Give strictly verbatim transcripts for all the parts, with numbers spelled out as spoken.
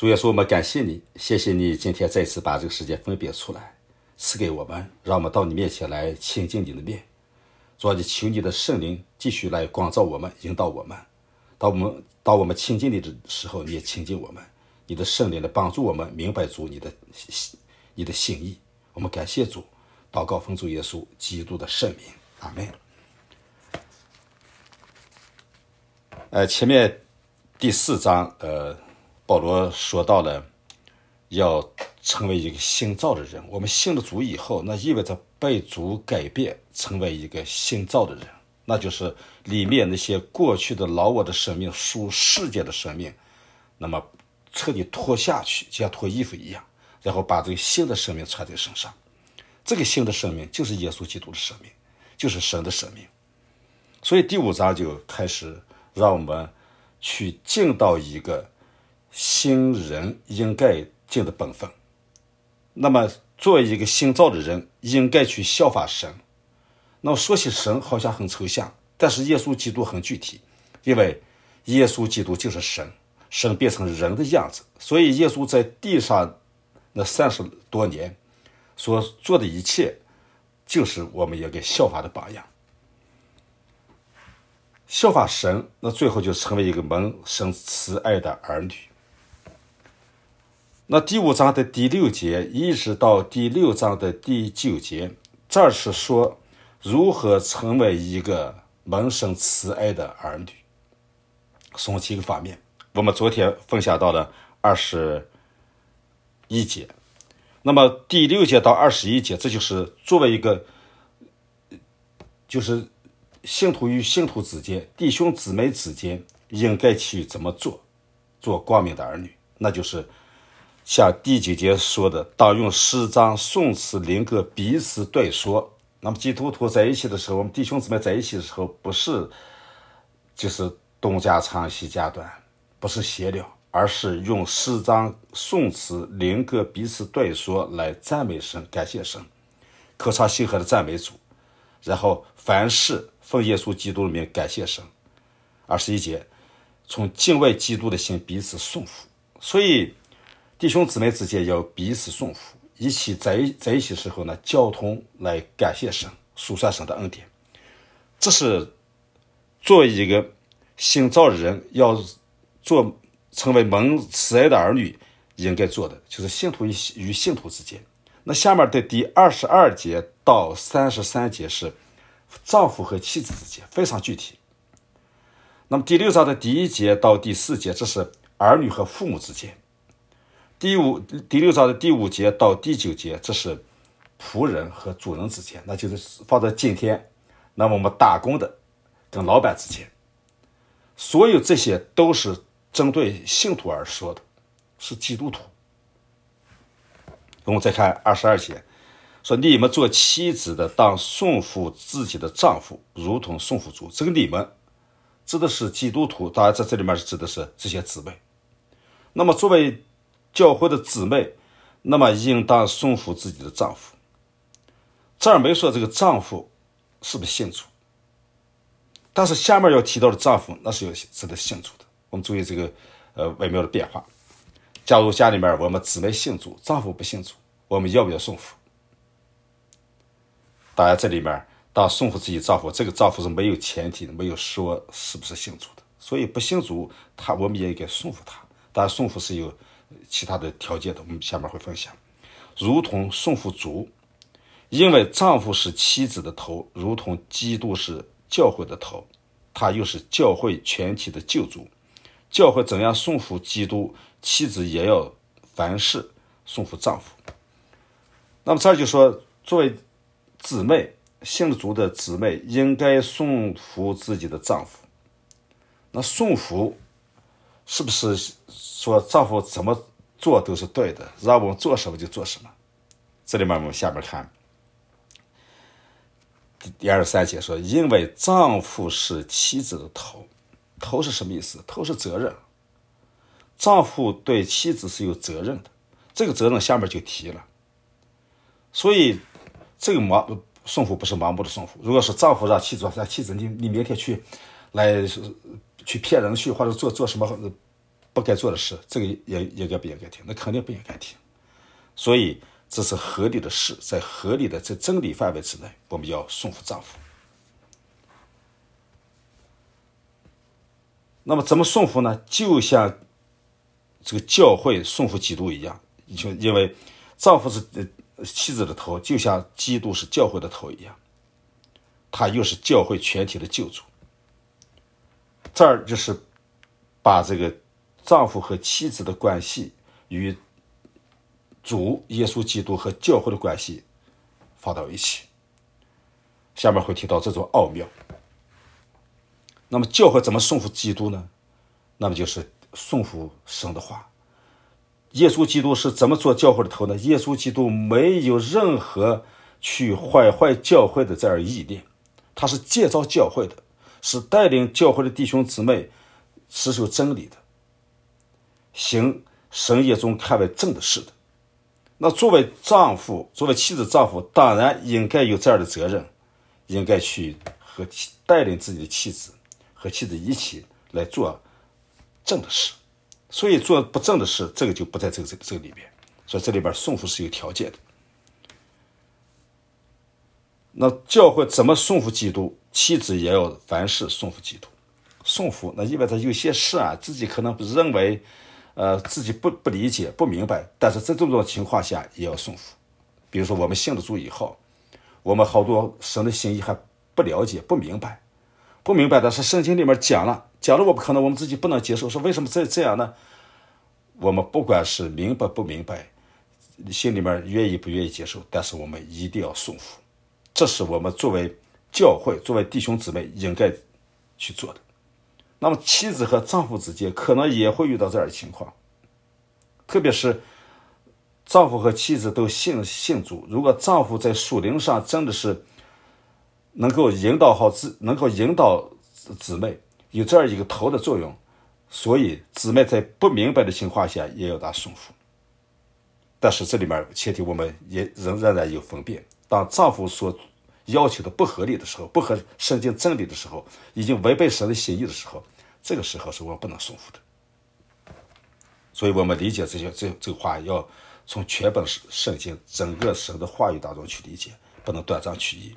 主耶稣，我们感谢你，谢谢你今天再次把这个时间分别出来，赐给我们，让我们到你面前来亲近你的面。主啊，求你的圣灵继续来光照我们，引导我们。当我们当我们亲近你的时候，你也亲近我们。你的圣灵来帮助我们明白主你的你的心意。我们感谢主，祷告奉主耶稣基督的圣名，阿门。呃，前面第四章，呃，保罗说到了要成为一个新造的人。我们信了主以后，那意味着被主改变，成为一个新造的人，那就是里面那些过去的老我的生命、属世界的生命，那么彻底脱下去，就像脱衣服一样，然后把这个新的生命穿在身上。这个新的生命就是耶稣基督的生命，就是神的生命。所以第五章就开始让我们去尽到一个新人应该尽的本分。那么作为一个新造的人，应该去效法神。那么说起神好像很抽象，但是耶稣基督很具体，因为耶稣基督就是神，神变成人的样子。所以耶稣在地上那三十多年所做的一切，就是我们也给效法的榜样。效法神，那最后就成为一个蒙神慈爱的儿女。那第五章的第六节一直到第六章的第九节，这是说如何成为一个蒙神慈爱的儿女，从几个方面。我们昨天分享到了二十一节，那么第六节到二十一节，这就是作为一个就是信徒与信徒之间、弟兄姊妹之间应该去怎么做，做光明的儿女。那就是像第九节说的，当用诗章、颂词、灵歌彼此对说。那么基督徒在一起的时候，我们弟兄姊妹在一起的时候，不是就是东家长西家短，不是闲聊，而是用诗章、颂词、灵歌彼此对说来赞美神、感谢神，口唱心和的赞美主，然后凡事奉耶稣基督的名感谢神。二十一节，从敬畏基督的心彼此颂福。所以弟兄姊妹之间要彼此颂福，一起在一在一起的时候呢，交通来感谢神，数算神的恩典。这是作为一个新造的人要做成为蒙慈爱的儿女应该做的，就是信徒与信徒之间。那下面的第二十二节到三十三节是丈夫和妻子之间，非常具体。那么第六章的第一节到第四节，这是儿女和父母之间。第五第六章的第五节到第九节，这是仆人和主人之间，那就是放在今天，那么我们打工的跟老板之间。所有这些都是针对信徒而说的，是基督徒。我们再看二十二节，说你们做妻子的当顺服自己的丈夫，如同顺服主。这个你们指的是基督徒，当然在这里面是指的是这些姊妹。那么作为教会的姊妹，那么应当顺服自己的丈夫。这儿没说这个丈夫是不是信主，但是下面要提到的丈夫，那是有值得信主的。我们注意这个呃微妙的变化。假如家里面我们姊妹信主，丈夫不信主，我们要不要顺服？当然这里面当顺服自己丈夫，这个丈夫是没有前提的，没有说是不是信主的，所以不信主他我们也应该顺服他。当然顺服是有其他的条件的，我们下面会分享。如同顺服主，因为丈夫是妻子的头，如同基督是教会的头，他又是教会全体的救主。教会怎样顺服基督，妻子也要凡事顺服丈夫。那么这儿就说，作为姊妹，信了主的姊妹应该顺服自己的丈夫。那顺服是不是说丈夫怎么做都是对的，让我们做什么就做什么？这里面我们下面看第二十三节说，因为丈夫是妻子的头。头是什么意思？头是责任，丈夫对妻子是有责任的，这个责任下面就提了。所以这个盲顺服不是盲目的顺服。如果是丈夫让妻子说，妻子你你明天去来去骗人去，或者做做什么不该做的事，这个也应该不应该听？那肯定不应该听。所以这是合理的事，在合理的在真理范围之内，我们要顺服丈夫。那么怎么顺服呢？就像这个教会顺服基督一样，就因为丈夫是妻子的头，就像基督是教会的头一样，他又是教会全体的救主。这儿就是把这个丈夫和妻子的关系与主耶稣基督和教会的关系放到一起，下面会提到这种奥妙。那么教会怎么顺服基督呢？那么就是顺服神的话。耶稣基督是怎么做教会的头呢？耶稣基督没有任何去坏坏教会的这样意念，他是建造教会的，是带领教会的弟兄姊妹持守真理的，行神眼中看为正的事的。那作为丈夫，作为妻子丈夫，当然应该有这样的责任，应该去和带领自己的妻子和妻子一起来做正的事。所以做不正的事，这个就不在这个这个这个里边。所以这里边顺服是有条件的。那教会怎么顺服基督？妻子也要凡事顺服基督。顺服那意味着有些事啊，自己可能认为呃自己不不理解不明白，但是在这种情况下也要顺服。比如说我们信了主以后，我们好多神的心意还不了解不明白，不明白的是圣经里面讲了讲了，我们可能我们自己不能接受，说为什么这这样呢？我们不管是明白不明白，心里面愿意不愿意接受，但是我们一定要顺服，这是我们作为教会作为弟兄姊妹应该去做的。那么妻子和丈夫之间可能也会遇到这样的情况，特别是丈夫和妻子都信信主，如果丈夫在属灵上真的是能够引导好自能够引导姊妹，有这样一个头的作用，所以姊妹在不明白的情况下也要他顺服。但是这里面前提我们也仍然有分辨，当丈夫所要求的不合理的时候，不合圣经真理的时候，已经违背神的心意的时候，这个时候是我们不能顺服的。所以我们理解这些这这个话要从全本圣经整个神的话语当中去理解，不能断章取义。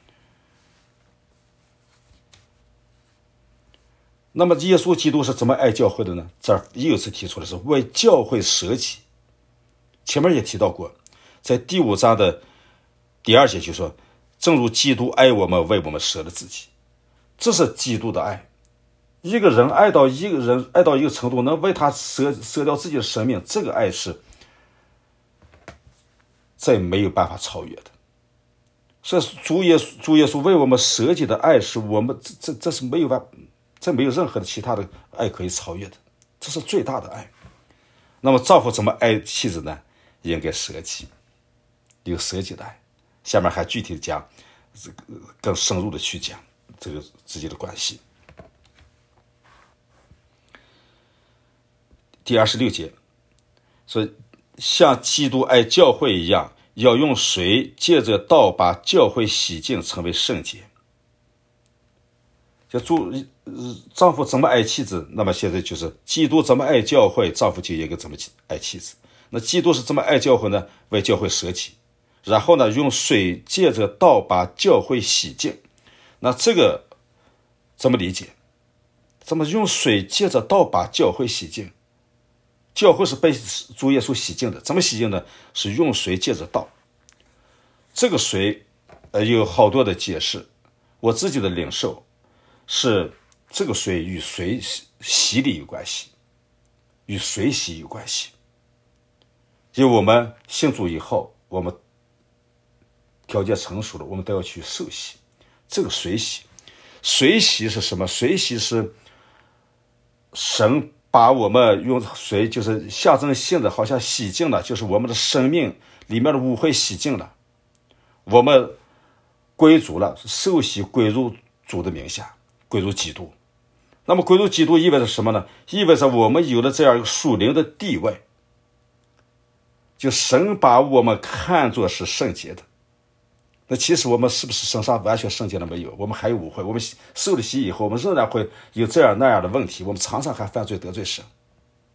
那么耶稣基督是怎么爱教会的呢？这儿又一次提出的是为教会舍己。前面也提到过，在第五章的第二节就说，正如基督爱我们，为我们舍了自己。这是基督的爱。一个人爱到一个人爱到一个程度，能为他舍舍掉自己的生命，这个爱是再没有办法超越的。所以主耶稣主耶稣为我们舍己的爱，是我们这这这是没有办法，这没有任何的其他的爱可以超越的，这是最大的爱。那么丈夫怎么爱妻子呢？应该舍己，有舍己的爱。下面还具体的讲，更深入的去讲这个之间的关系。第二十六节说，像基督爱教会一样，要用水借着道把教会洗净，成为圣洁。就主丈夫怎么爱妻子，那么现在就是基督怎么爱教会，丈夫就应该怎么爱妻子。那基督是怎么爱教会呢？为教会舍己，然后呢用水借着道把教会洗净。那这个怎么理解？怎么用水借着道把教会洗净？教会是被主耶稣洗净的，怎么洗净呢？是用水借着道。这个水呃有好多的解释，我自己的领受是这个水与水洗礼有关系，与水洗有关系。因为我们信主以后，我们条件成熟了，我们都要去受洗。这个水洗，水洗是什么？水洗是神把我们用水，就是象征性的，好像洗净了，就是我们的生命里面的污秽洗净了，我们归主了，受洗归入主的名下，归入基督。那么归入基督意味着什么呢？意味着我们有了这样一个属灵的地位，就神把我们看作是圣洁的。那其实我们是不是身上完全圣洁的没有？我们还有污秽，我们受了洗以后，我们仍然会有这样那样的问题，我们常常还犯罪得罪神。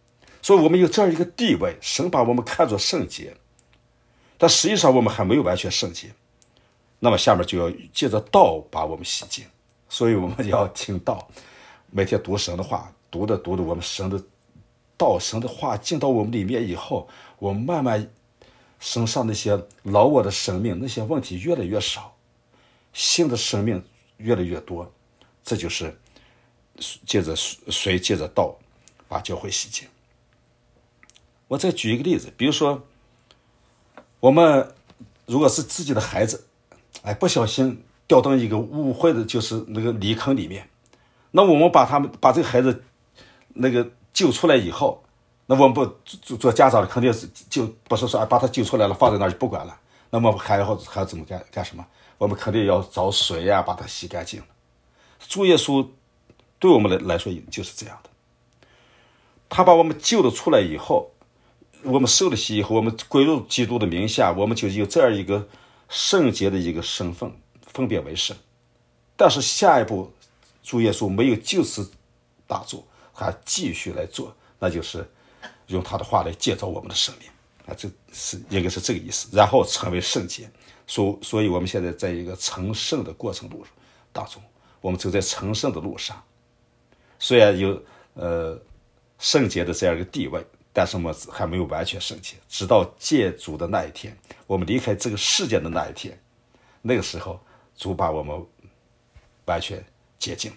所以我们有这样一个地位，神把我们看作圣洁，但实际上我们还没有完全圣洁。那么下面就要借着道把我们洗净，所以我们要听道，每天读神的话，读的读的我们神的道，神的话进到我们里面以后，我们慢慢身上那些老我的生命，那些问题越来越少，新的生命越来越多。这就是借着谁借着道把教会洗净。我再举一个例子，比如说我们如果是自己的孩子，哎，不小心掉到一个误会的就是那个泥坑里面，那我们把他们把这个孩子那个救出来以后，那我们不做做家长的肯定是就不是说哎把他救出来了放在那儿就不管了，那么还要还要怎么干干什么？我们肯定要找水呀、啊、把它洗干净。主耶稣对我们来来说就是这样的，他把我们救了出来以后，我们受了洗以后，我们归入基督的名下，我们就有这样一个圣洁的一个身份，分别为圣。但是下一步主耶稣没有就此打住，还继续来做，那就是用他的话来建造我们的生命啊，这是应该是这个意思，然后成为圣洁。所所以我们现在在一个成圣的过程路当中，我们走在成圣的路上，虽然有呃圣洁的这样一个地位，但是我们还没有完全圣洁，直到见主的那一天，我们离开这个世界的那一天，那个时候主把我们完全洁净了。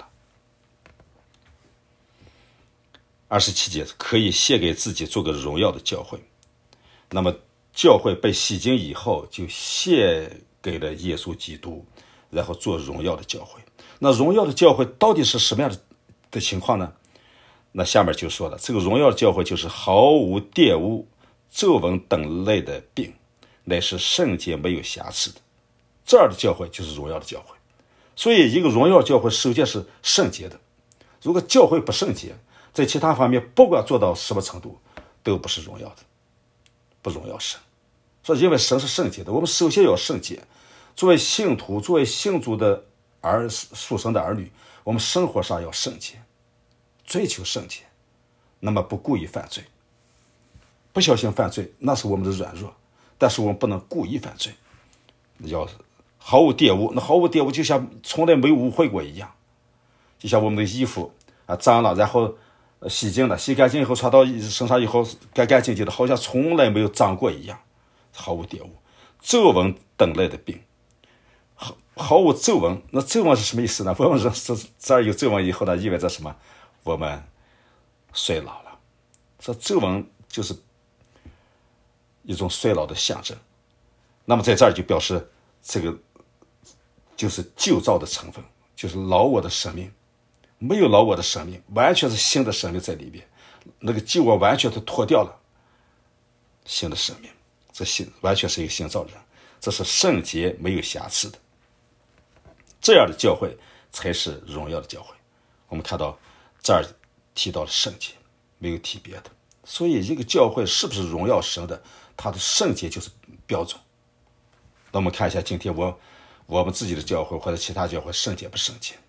二十七节，可以献给自己做个荣耀的教会。那么教会被洗净以后，就献给了耶稣基督，然后做荣耀的教会。那荣耀的教会到底是什么样的的情况呢？那下面就说了，这个荣耀的教会就是毫无玷污、皱纹等类的病，乃是圣洁没有瑕疵的。这样的教会就是荣耀的教会。所以一个荣耀教会首先是圣洁的。如果教会不圣洁，在其他方面不管做到什么程度都不是荣耀的，不荣耀神。所以因为神是圣洁的，我们首先要圣洁。作为信徒，作为信主的儿属神的儿女，我们生活上要圣洁，追求圣洁，那么不故意犯罪，不小心犯罪那是我们的软弱，但是我们不能故意犯罪，要毫无玷污。那毫无玷污就像从来没有污秽过一样，就像我们的衣服啊脏了，然后洗净了，洗干净以后穿到身上以后干干净净的，好像从来没有脏过一样，毫无玷污。皱纹等类的病，毫毫无皱纹。那皱纹是什么意思呢？我们说这儿有皱纹以后呢，意味着什么？我们衰老了。这皱纹就是一种衰老的象征。那么在这儿就表示这个就是旧造的成分，就是老我的生命。没有老我的生命，完全是新的生命在里面，那个旧我完全都脱掉了，新的生命，这新完全是一个新造人，这是圣洁没有瑕疵的。这样的教会才是荣耀的教会。我们看到这儿提到了圣洁，没有提别的。所以一个教会是不是荣耀神的，它的圣洁就是标准。那我们看一下今天我我们自己的教会或者其他教会圣洁不圣洁。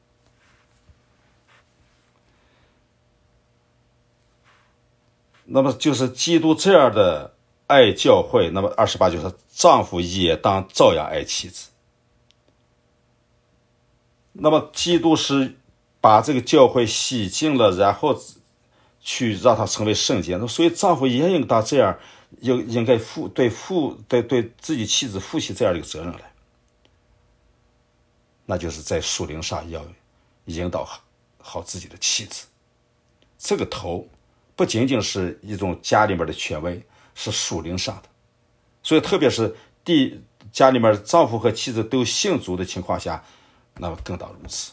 那么就是基督这样的爱教会，那么二十八就是丈夫也当照样爱妻子。那么基督是把这个教会洗净了，然后去让它成为圣洁，所以丈夫也应当这样，应应该负对负对对自己妻子负起这样的一个责任来，那就是在属灵上要引导好自己的妻子。这个头不仅仅是一种家里面的权威，是属灵上的。所以特别是第家里面丈夫和妻子都信主的情况下，那么更当如此。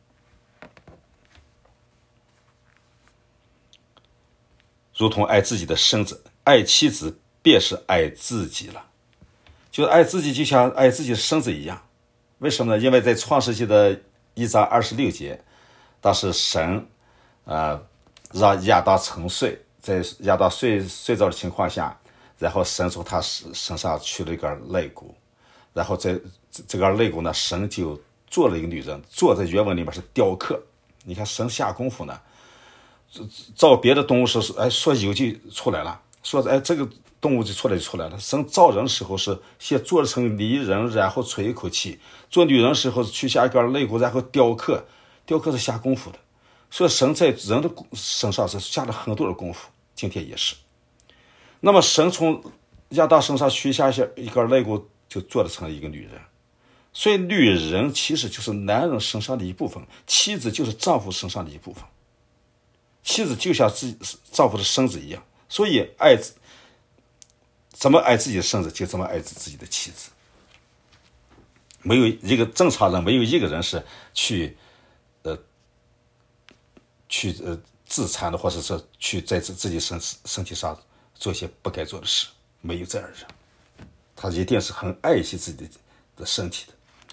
如同爱自己的身子，爱妻子便是爱自己了。就是爱自己就像爱自己的身子一样。为什么呢？因为在创世纪的一章二十六节，当时神呃让亚当沉睡，在亚当睡睡着的情况下，然后神从他身上取了一根肋骨，然后在这根肋骨呢，神就做了一个女人，做在原文里面是雕刻。你看神下功夫呢， 造别的动物时是哎说有就出来了，说哎这个动物就出来就出来了。神造人的时候是先做成泥人，然后吹一口气；做女人的时候是取下一根肋骨，然后雕刻，雕刻是下功夫的。所以神在人的身上是下了很多的功夫，今天也是。那么神从亚当身上取下一根肋骨，就做了成一个女人。所以女人其实就是男人身上的一部分，妻子就是丈夫身上的一部分。妻子就像自己丈夫的身子一样，所以爱怎么爱自己的身子，就怎么爱自己的妻子。没有一个正常人，没有一个人是去呃去呃自残的，或者是去在自自己身身体上做一些不该做的事，没有这样的人。他一定是很爱惜自己的的身体的。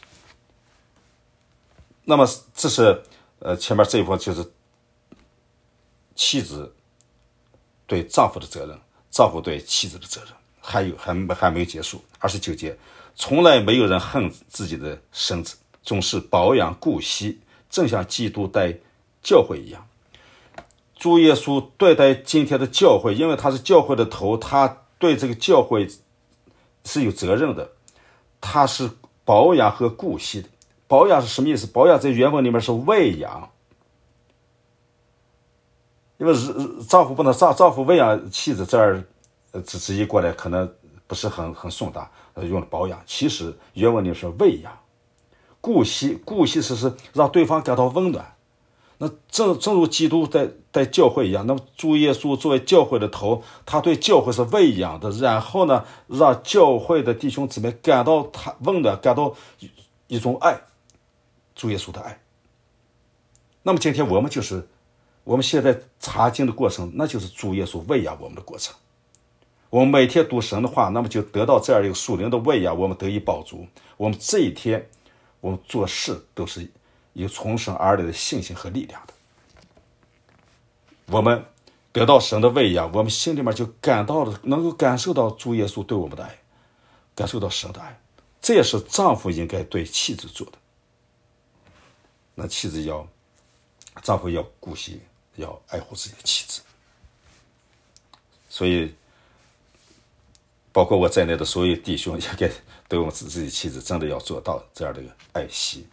那么这是呃前面这一部分就是妻子对丈夫的责任，丈夫对妻子的责任。还有还还没有结束。二十九节，从来没有人恨自己的身子，总是保养顾惜，正像基督待教会一样。主耶稣对待今天的教会，因为他是教会的头，他对这个教会是有责任的，他是保养和顾惜的。保养是什么意思？保养在原文里面是喂养，因为丈夫不能丈丈夫喂养妻子，这儿直直译过来可能不是很很顺达，用了保养，其实原文里面是喂养。顾惜，顾惜是是让对方感到温暖。那正正如基督在在教会一样，那么主耶稣作为教会的头，他对教会是喂养的，然后呢，让教会的弟兄姊妹感到他温暖，感到一种爱，主耶稣的爱。那么今天我们就是我们现在查经的过程，那就是主耶稣喂养我们的过程。我们每天读神的话，那么就得到这样一个属灵的喂养，我们得以饱足。我们这一天我们做事都是有从神而来的信心和力量的。我们得到神的喂养，我们心里面就感到了，能够感受到主耶稣对我们的爱，感受到神的爱。这也是丈夫应该对妻子做的。那妻子要丈夫要顾惜，要爱护自己的妻子。所以包括我在内的所有弟兄也该对我们自己妻子真的要做到这样的一个爱惜。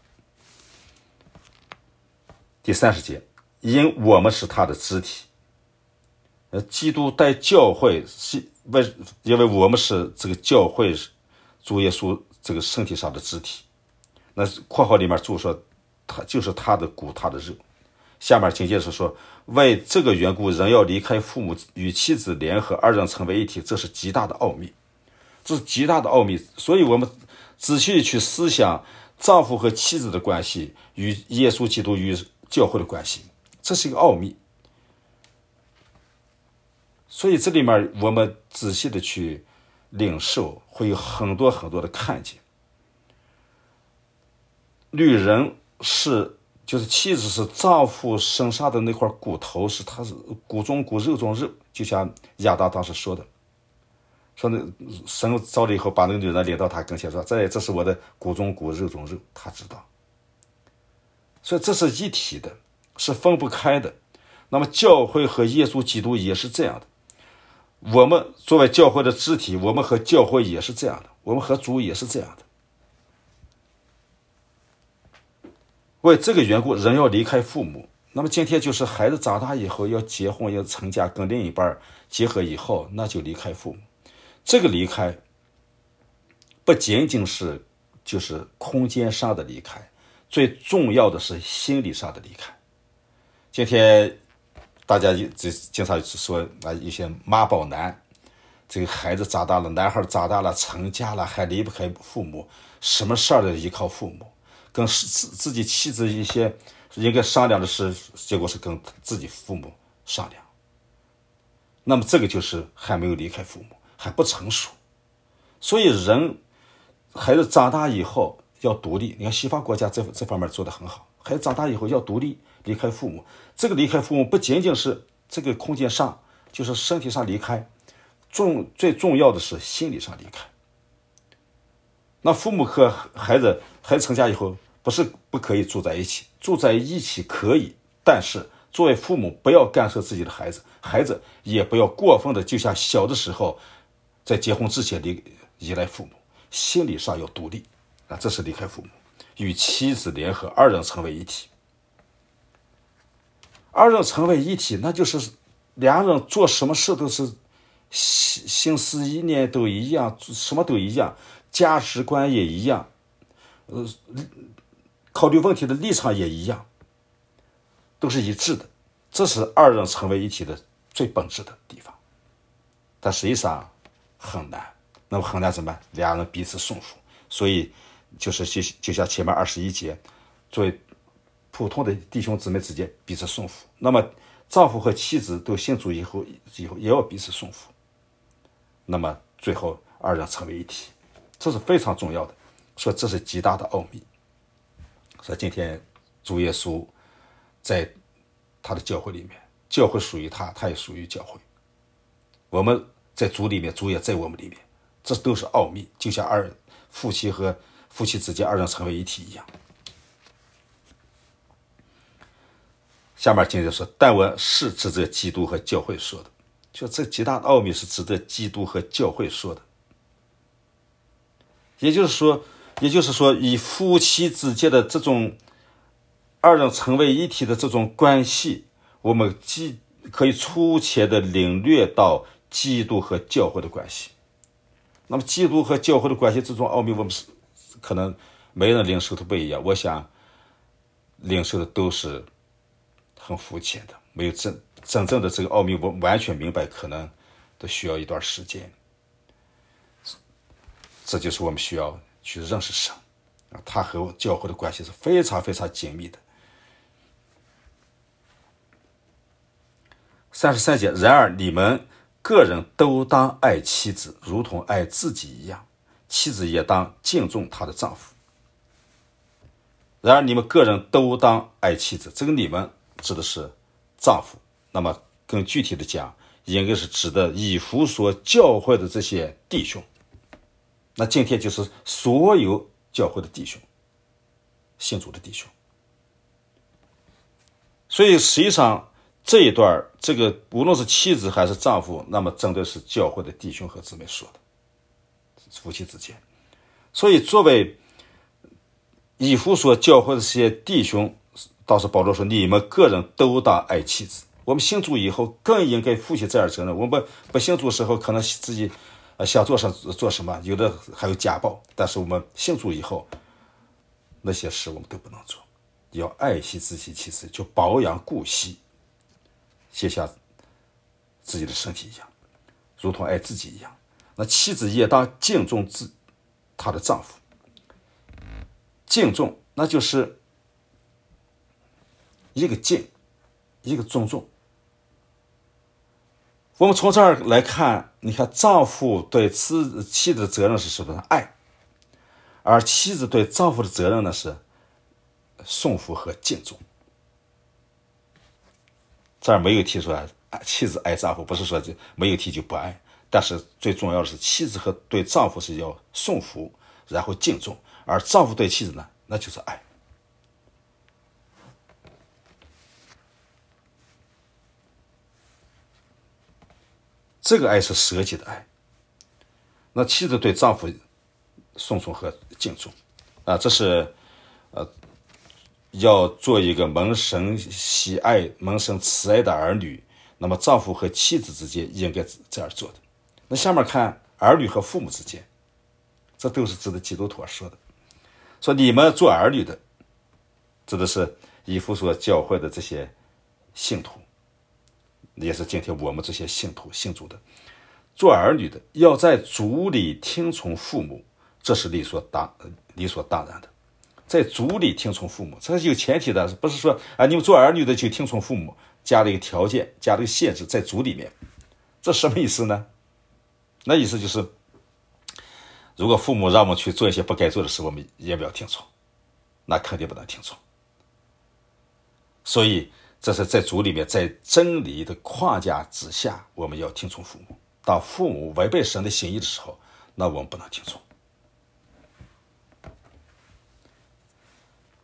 第三十节，因我们是他的肢体。呃，基督带教会是为，因为我们是这个教会主耶稣这个身体上的肢体。那括号里面注说，他就是他的骨，他的肉。下面紧接着说，为这个缘故，人要离开父母，与妻子联合，二人成为一体，这是极大的奥秘，这是极大的奥秘。所以我们仔细去思想丈夫和妻子的关系，与耶稣基督与教会的关系，这是一个奥秘。所以这里面我们仔细的去领受，会有很多很多的看见。女人是就是妻子是丈夫身上的那块骨头，是他是骨中骨肉中肉，就像亚当当时说的，说那神造了以后把那个女人领到他跟前说，这这是我的骨中骨肉中肉，他知道。所以这是一体的，是分不开的。那么教会和耶稣基督也是这样的，我们作为教会的肢体，我们和教会也是这样的，我们和主也是这样的。为这个缘故，人要离开父母。那么今天就是孩子长大以后要结婚，要成家，跟另一半结合以后，那就离开父母。这个离开不仅仅是就是空间上的离开，最重要的是心理上的离开。今天大家经常说啊，一些妈宝男，这个孩子长大了，男孩长大了，成家了，还离不开父母，什么事儿都依靠父母。跟自自己妻子一些应该商量的事，结果是跟自己父母商量。那么这个就是还没有离开父母，还不成熟。所以人孩子长大以后要独立，你看西方国家这这方面做得很好，孩子长大以后要独立，离开父母。这个离开父母不仅仅是这个空间上，就是身体上离开，重最重要的是心理上离开。那父母和孩子孩子成家以后，不是不可以住在一起，住在一起可以，但是作为父母不要干涉自己的孩子，孩子也不要过分的就像小的时候在结婚之前离依赖父母，心理上要独立啊，这是离开父母，与妻子联合，二人成为一体。二人成为一体，那就是两人做什么事都是心心思意念都一样，什么都一样，价值观也一样，呃，考虑问题的立场也一样，都是一致的。这是二人成为一体的最本质的地方，但实际上很难。那么很难怎么办？两人彼此顺服。所以就是就就像前面二十一节，作为普通的弟兄姊妹之间彼此顺服。那么丈夫和妻子都信主以后，以后也要彼此顺服。那么最后二人成为一体，这是非常重要的。说这是极大的奥秘。说今天主耶稣在他的教会里面，教会属于他，他也属于教会。我们在主里面，主也在我们里面，这都是奥秘，就像二夫妻和夫妻之间二人成为一体一样。下面接着说，但我是指着基督和教会说的，就这极大的奥秘是指着基督和教会说的。也就是说，也就是说，以夫妻之间的这种二人成为一体的这种关系，我们既可以粗浅的领略到基督和教会的关系。那么基督和教会的关系这种奥秘，我们是可能每人领受的不一样，我想领受的都是很肤浅的，没有真真正的这个奥秘我完全明白，可能都需要一段时间。这就是我们需要去认识神啊，他和教会的关系是非常非常紧密的。三十三节，然而你们个人都当爱妻子，如同爱自己一样，妻子也当敬重她的丈夫。然而你们个人都当爱妻子，这个你们指的是丈夫，那么更具体的讲，应该是指的以弗所教会的这些弟兄。那今天就是所有教会的弟兄，信主的弟兄。所以实际上这一段，这个无论是妻子还是丈夫，那么针对是教会的弟兄和姊妹说的，夫妻之间。所以作为以弗所教会的这些弟兄，当时保罗说，你们个人都当爱妻子。我们信主以后更应该负起这样责任。我们不信主的时候可能自己想做什做什么，有的还有家暴，但是我们信主以后，那些事我们都不能做，要爱惜自己妻子，就保养顾惜，就像自己的身体一样，如同爱自己一样。那妻子也当敬重自她的丈夫。敬重，那就是一个敬，一个尊重。我们从这儿来看，你看丈夫对妻妻子的责任是什么？爱。而妻子对丈夫的责任呢是顺服和敬重。这儿没有提出来妻子爱丈夫，不是说就没有提就不爱，但是最重要的是妻子和对丈夫是要顺服，然后敬重，而丈夫对妻子呢，那就是爱。这个爱是舍己的爱。那妻子对丈夫顺从和敬重啊，这是呃要做一个蒙神喜爱、蒙神慈爱的儿女。那么丈夫和妻子之间应该这样做的。那下面看儿女和父母之间，这都是指的基督徒说的。说你们做儿女的，指的是以弗所教会的这些信徒，也是今天我们这些信徒信主的。做儿女的要在主里听从父母，这是理所当理所当然的。在主里听从父母，这是有前提的，不是说啊你们做儿女的就听从父母，加了一个条件，加了一个限制，在主里面。这什么意思呢？那意思就是如果父母让我们去做一些不该做的事，我们也不要听从，那肯定不能听从。所以这是在主里面，在真理的框架之下，我们要听从父母。当父母违背神的心意的时候，那我们不能听从。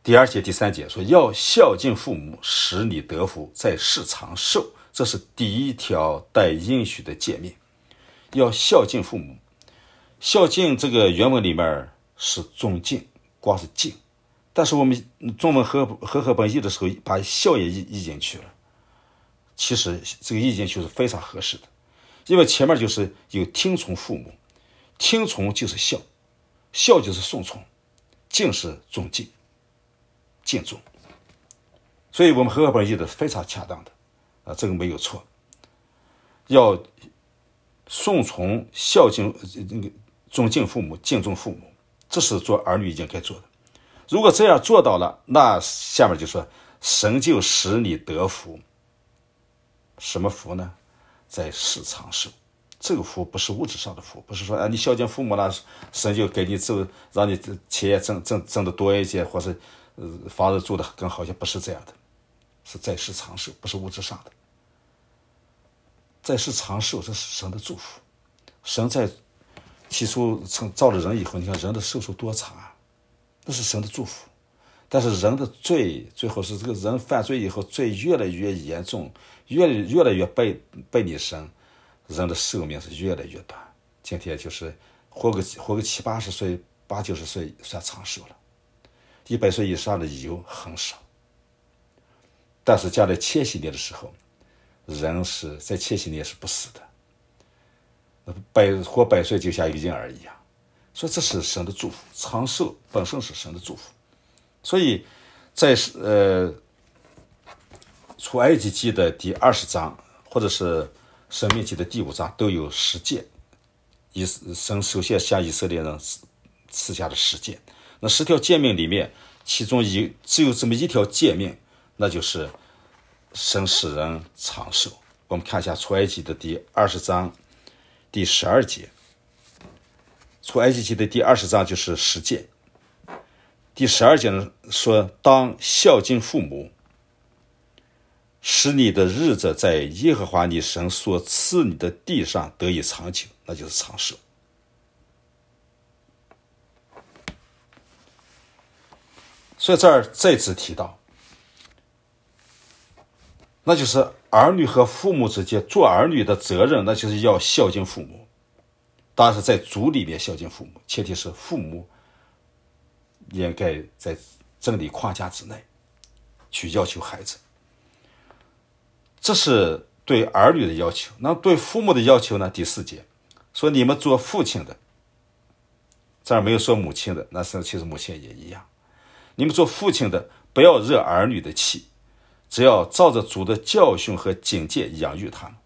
第二节、第三节说要孝敬父母，使你得福，在世长寿，这是第一条带应许的诫命。要孝敬父母，孝敬这个原文里面是尊敬，光是敬，但是我们中文和和合本译的时候把孝也译译进去了。其实这个译进去是非常合适的，因为前面就是有听从父母，听从就是孝，孝就是顺从，敬是尊敬敬重，所以我们和合本译的非常恰当的啊，这个没有错。要顺从、孝敬、尊敬父母、敬重父母，这是做儿女应该做的。如果这样做到了，那下面就说神就使你得福。什么福呢？在世长寿。这个福不是物质上的福，不是说啊你孝敬父母了，神就给你挣，让你钱挣挣挣得多一些，或是呃房子住得更好些，不是这样的，是在世长寿，不是物质上的。在世长寿，这是神的祝福。神在起初造了人以后，你看人的寿数多长啊，那是神的祝福。但是人的罪，最后是这个人犯罪以后，罪越来越严重，越越来越背背逆神，人的寿命是越来越短。今天就是活个活个七八十岁、八九十岁算长寿了，一百岁以上的有很少。但是将来千禧年的时候，人是在千禧年是不死的，百活百岁就像一个婴儿一样。所以这是神的祝福，长寿本身是神的祝福。所以在呃出埃及记的第二十章或者是申命记的第五章都有十诫，以神首先向以色列人赐下的十诫。那十条诫命里面，其中一只有这么一条诫命，那就是神使人长寿。我们看一下出埃及的第二十章第十二节，出埃及记的第二十章就是十诫。第十二节呢说，当孝敬父母，使你的日子在耶和华你神所赐你的地上得以长久，那就是长寿。所以这儿再次提到，那就是儿女和父母之间做儿女的责任，那就是要孝敬父母。当然是在族里面孝敬父母，前提是父母应该在真理框架之内去要求孩子，这是对儿女的要求。那对父母的要求呢？第四节说，你们做父亲的，这儿没有说母亲的，那是其实母亲也一样。你们做父亲的，不要惹儿女的气，只要照着主的教训和警戒养育他们。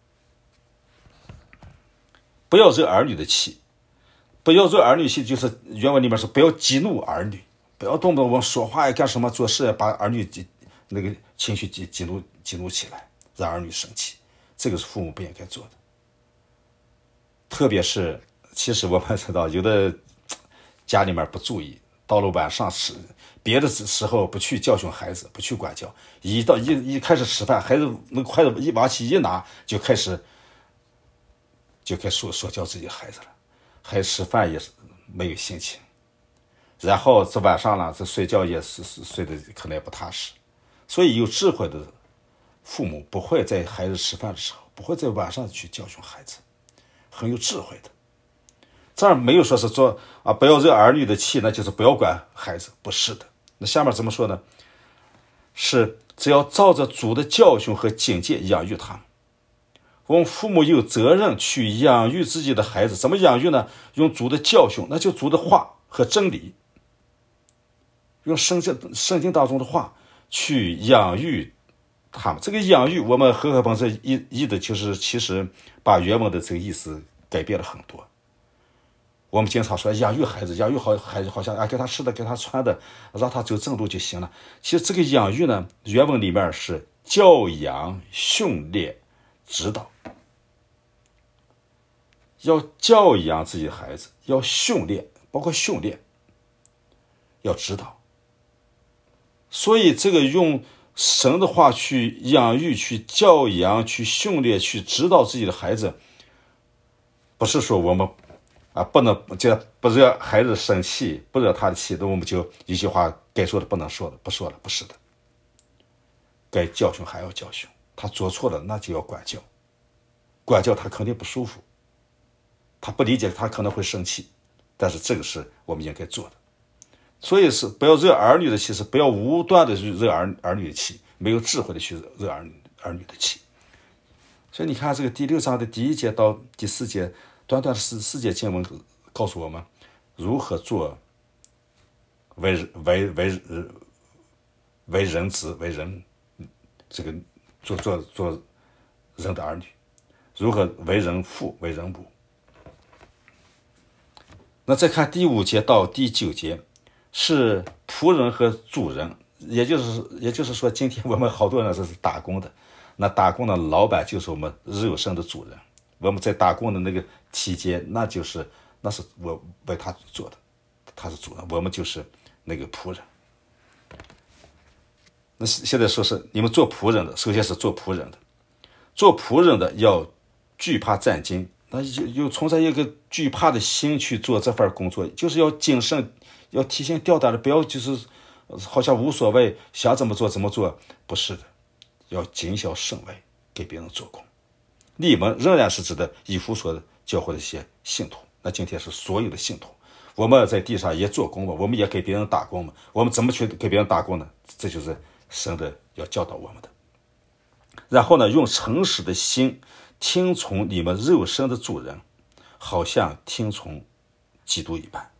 不要惹儿女的气，不要惹儿女气，就是原文里面说不要激怒儿女，不要动不动我说话呀干什么做事呀，把儿女那个情绪激激怒激怒起来，让儿女生气，这个是父母不应该做的。特别是其实我们知道有的家里面不注意，到了晚上吃别的时候不去教训孩子，不去管教，一到一一开始吃饭，孩子那筷子一往起一拿，就开始就开始说说教自己的孩子了，还吃饭也是没有心情，然后这晚上了，这睡觉也是睡得可能也不踏实。所以有智慧的父母不会在孩子吃饭的时候，不会在晚上去教训孩子，很有智慧的。这儿没有说是做啊，不要惹儿女的气，那就是不要管孩子，不是的。那下面怎么说呢？是只要照着主的教训和警戒养育他们。我们父母有责任去养育自己的孩子，怎么养育呢？用主的教训，那就主的话和真理，用圣经圣经当中的话去养育他们。这个养育，我们和合本这译译的就是其实把原文的这个意思改变了很多。我们经常说养育孩子，养育好孩子好像啊，给他吃的，给他穿的，让他走正路就行了。其实这个养育呢，原文里面是教养、训练、指导。要教养自己的孩子，要训练，包括训练，要指导。所以这个用神的话去养育、去教养、去训练、去指导自己的孩子，不是说我们啊，不能这不惹孩子生气，不惹他的气，那我们就一句话该说的不能说的，不说了，不是的。该教训还要教训，他做错了那就要管教，管教他肯定不舒服，他不理解他可能会生气，但是这个是我们应该做的。所以是不要惹儿女的气，是不要无端的去惹儿儿女的气，没有智慧的去惹儿女儿女的气。所以你看这个第六章的第一节到第四节，短短的四四节经文告诉我们如何做为为为为人子为人这个做做做人的儿女，如何为人父为人母。那再看第五节到第九节，是仆人和主人，也就是也就是说，今天我们好多人是打工的，那打工的老板就是我们肉身的主人。我们在打工的那个期间，那就是那是我为他做的，他是主人，我们就是那个仆人。那现在说是你们做仆人的，首先是做仆人的，做仆人的要惧怕战兢，那又从这一个惧怕的心去做这份工作，就是要谨慎，要提心吊胆的，不要就是好像无所谓，想怎么做怎么做，不是的，要谨小慎微，给别人做工。你们仍然是指的以弗所教会的一些信徒，那今天是所有的信徒，我们在地上也做工嘛，我们也给别人打工嘛，我们怎么去给别人打工呢？这就是神的要教导我们的。然后呢，用诚实的心听从你们肉身的主人，好像听从基督一般。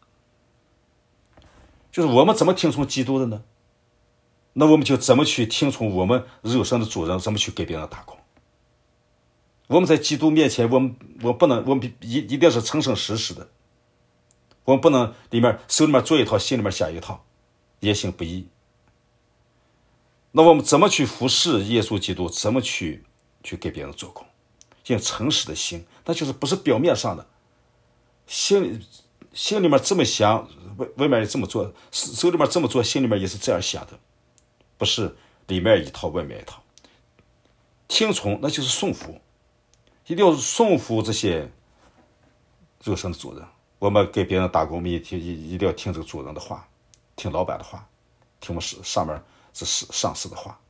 就是我们怎么听从基督的呢？那我们就怎么去听从我们肉身的主人，怎么去给别人打工。我们在基督面前，我们我们不能，我们一一定是诚诚实实的，我们不能里面手里面做一套，心里面想一套，言行不一。那我们怎么去服侍耶稣基督？怎么去去给别人做工？用诚实的心，那就是不是表面上的，心心里面这么想，外外面也这么做，手里面这么做，心里面也是这样想的，不是里面一套外面一套。听从那就是顺服，一定要顺服这些肉身的主人。我们给别人打工，我们一听一定要听这个主人的话，听老板的话，听我们上面这是上司的话，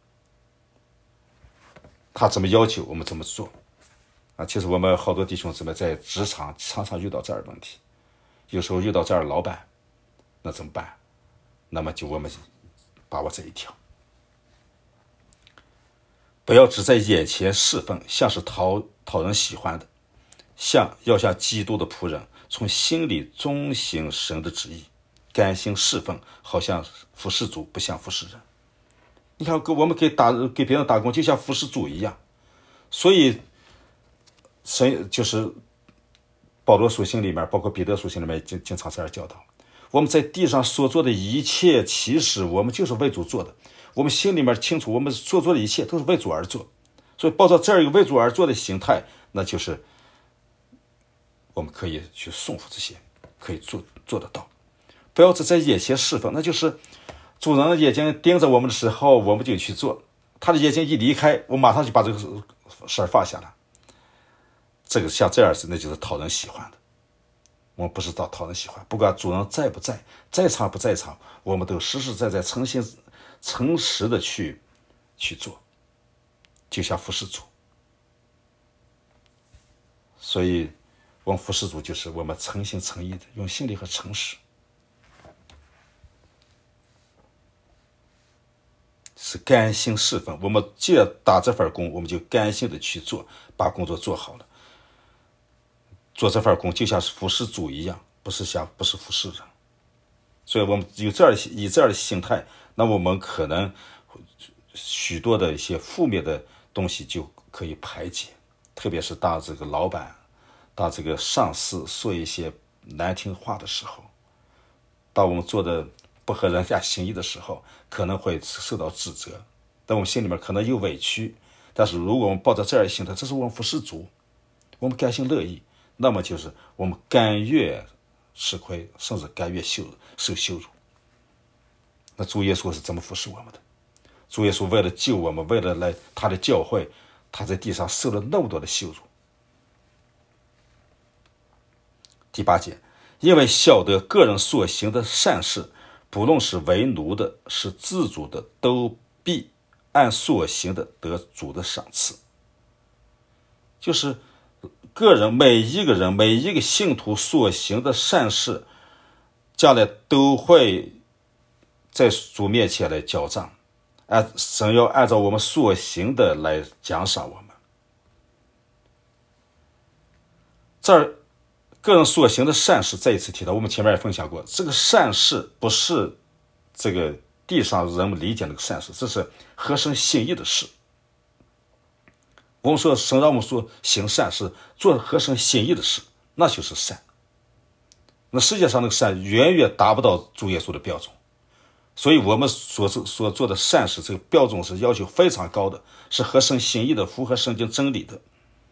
他怎么要求我们怎么做啊？其实我们好多弟兄姊妹在职场常常遇到这样的问题，有时候遇到这样的老板，那怎么办？那么就我们把握这一条，不要只在眼前侍奉，像是讨讨人喜欢的，像要像基督的仆人，从心里遵行神的旨意，甘心侍奉，好像服侍主，不像服侍人。你看，我们给打给别人打工，就像服侍主一样。所以，神就是保罗书信里面，包括彼得书信里面，经经常这样教导：我们在地上所做的一切，其实我们就是为主做的。我们心里面清楚，我们所做的一切都是为主而做。所以，抱着这样一个为主而做的心态，那就是我们可以去顺服这些，可以做做得到。不要只在眼前侍奉，那就是主人眼睛盯着我们的时候，我们就去做；他的眼睛一离开，我马上就把这个事儿放下了。这个像这样子，那就是讨人喜欢的。我们不是讨讨人喜欢，不管主人在不在，在场不在场，我们都实实在在、诚心、诚实的去去做，就像服侍主。所以，我们服侍主就是我们诚心诚意的，用心里和诚实。是甘心侍奉，我们既然打这份工，我们就甘心的去做，把工作做好了。做这份工就像是服侍主一样，不是像不是服侍人。所以我们有这样的以这样的心态，那我们可能许多的一些负面的东西就可以排解。特别是当这个老板、当这个上司说一些难听话的时候，当我们做的不合人家心意的时候，可能会受到指责，但我们心里面可能有委屈。但是如果我们抱着这样的心态，这是我们服侍主，我们甘心乐意，那么就是我们甘愿吃亏，甚至甘愿受受羞辱。那主耶稣是怎么服侍我们的？主耶稣为了救我们，为了来他的教会，他在地上受了那么多的羞辱。 第八节，因为晓得个人所行的善事，不论是为奴的，是自主的，都必按所行的得主的赏赐。就是个人每一个人每一个信徒所行的善事，将来都会在主面前来交账，按神要按照我们所行的来奖赏我们。这儿个人所行的善事再一次提到，我们前面也分享过，这个善事不是这个地上人们理解那个善事，这是合神心意的事。我们说神让我们说行善事，做合神心意的事，那就是善。那世界上那个善远远达不到主耶稣的标准，所以我们所所做的善事，这个标准是要求非常高的，是合神心意的，符合圣经真理的。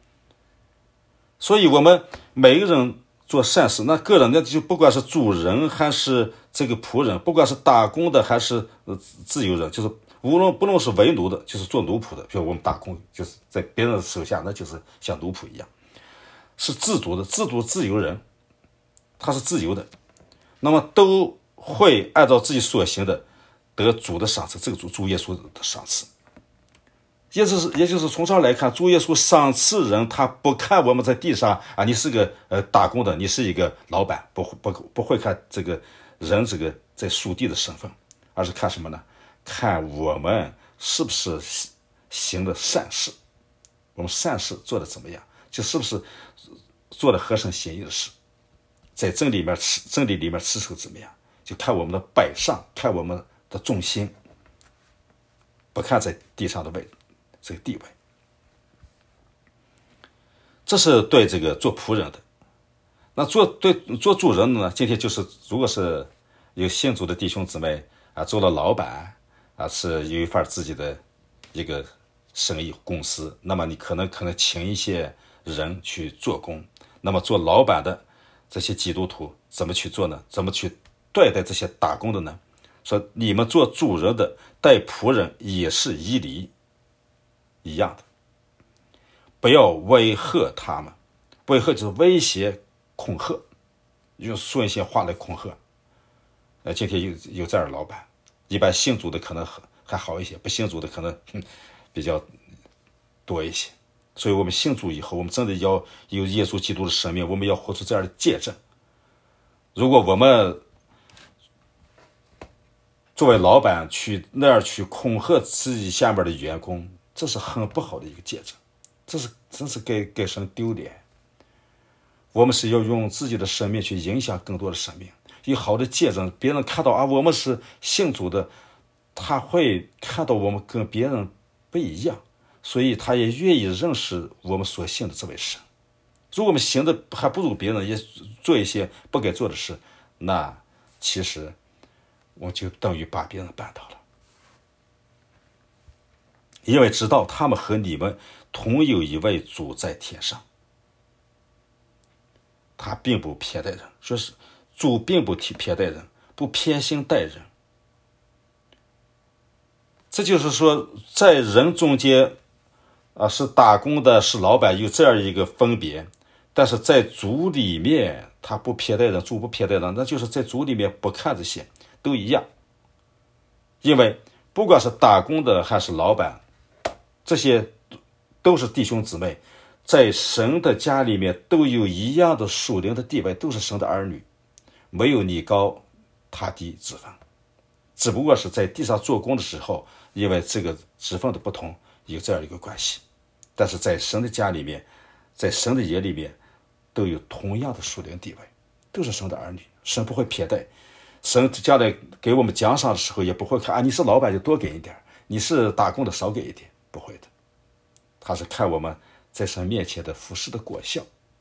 所以我们每个人做善事，那个人那就不管是主人还是这个仆人，不管是打工的还是自由人，就是无论不论是为奴的，就是做奴仆的，比如我们打工就是在别人的手下，那就是像奴仆一样，是自主的，自主自由人，他是自由的，那么都会按照自己所行的得主的赏赐，这个主主耶稣的赏赐。也就是也就是从这儿来看，主耶稣赏赐人，他不看我们在地上啊，你是个呃打工的，你是一个老板，不不不会看这个人这个在属地的身份，而是看什么呢？看我们是不是行的善事，我们善事做的怎么样，就是不是做的合神心意的事，在真理里面真理里面持守怎么样，就看我们的摆上，看我们的重心，不看在地上的位置。这个地位，这是对这个做仆人的。那做对做主人的呢？今天就是如果是有信主的弟兄姊妹啊，做了老板啊，是有一份自己的一个生意公司，那么你可能可能请一些人去做工。那么做老板的这些基督徒怎么去做呢？怎么去对待这些打工的呢？说你们做主人的待仆人也是以礼一样的，不要威吓他们。威吓就是威胁恐吓，用说一些话来恐吓。呃，今天有有这样的老板，一般信主的可能还好一些，不信主的可能比较多一些。所以我们信主以后，我们真的要有耶稣基督的生命，我们要活出这样的见证。如果我们作为老板去那样去恐吓自己下面的员工，这是很不好的一个见证，这是真是给给神丢脸。我们是要用自己的生命去影响更多的生命，有好的见证，别人看到啊，我们是信主的，他会看到我们跟别人不一样，所以他也愿意认识我们所信的这位神。如果我们行的还不如别人，也做一些不该做的事，那其实我们就等于把别人绊倒了。因为知道他们和你们同有一位主在天上，他并不偏待人，说是主并不偏待人，不偏心待人。这就是说，在人中间啊，是打工的，是老板，有这样一个分别，但是在主里面他不偏待人，主不偏待人，那就是在主里面不看这些都一样。因为不管是打工的还是老板，这些都是弟兄姊妹，在神的家里面都有一样的属灵的地位，都是神的儿女，没有你高他低之分，只不过是在地上做工的时候，因为这个职分的不同有这样一个关系，但是在神的家里面，在神的眼里面都有同样的属灵地位，都是神的儿女，神不会偏待。神将来给我们奖赏的时候也不会看啊，你是老板就多给一点，你是打工的少给一点，不会的。他是看我们在神面前的服侍的果效。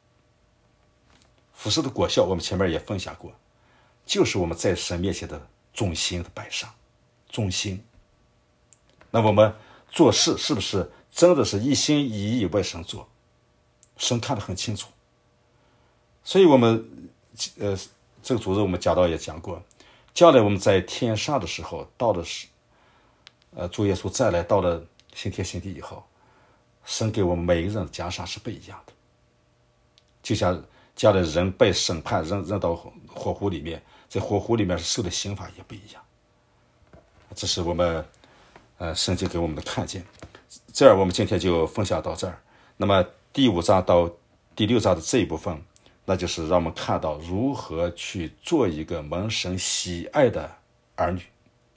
服侍的果效我们前面也分享过，就是我们在神面前的忠心的摆上，忠心。那我们做事是不是真的是一心一意为神做？神看得很清楚。所以我们呃这个主日我们讲到也讲过，将来我们在天上的时候，到了是呃主耶稣再来到了新天新地以后，神给我们每一个人的奖赏是不一样的。就像将来人被审判扔扔到火湖里面，在火湖里面受的刑罚也不一样。这是我们呃圣经给我们的看见。这儿我们今天就分享到这儿。那么第五章到第六章的这一部分，那就是让我们看到如何去做一个蒙神喜爱的儿女。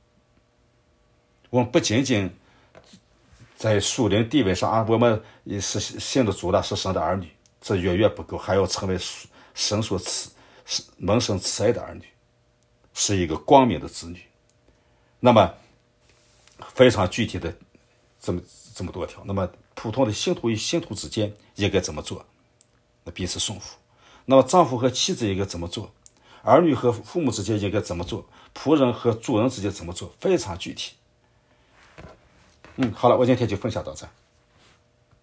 我们不仅仅在属灵地位上啊，我们也是信的主了，是神的儿女，这远远不够，还要成为神所赐蒙神慈爱的儿女，是一个光明的子女。那么非常具体的这么这么多条，那么普通的信徒与信徒之间应该怎么做？那彼此顺服。那么丈夫和妻子应该怎么做？儿女和父母之间应该怎么做？仆人和主人之间怎么做？非常具体。嗯，好了，我今天就分享到这。